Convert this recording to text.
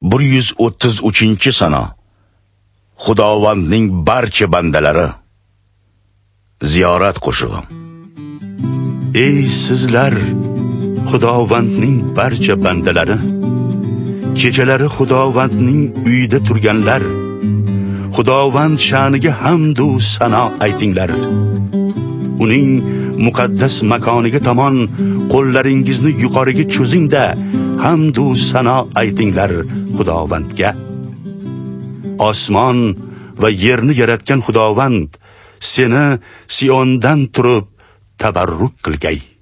133-sana. Xudovandning barcha bandalari. Ziyorat qo'shig'i. Ey sizlar, Xudovandning barcha bandalari, kechalari Xudovandning uyida turganlar, Xudovand sha'niga hamd va sano aytinglar. Uning muqaddas makoniga tomon qo'llaringizni yuqoriga cho'zing-da, hamd va sano aytinglar Xudovandga. Osmon va yerni yaratgan Xudovand seni Siondan turib tabarruk qilgay.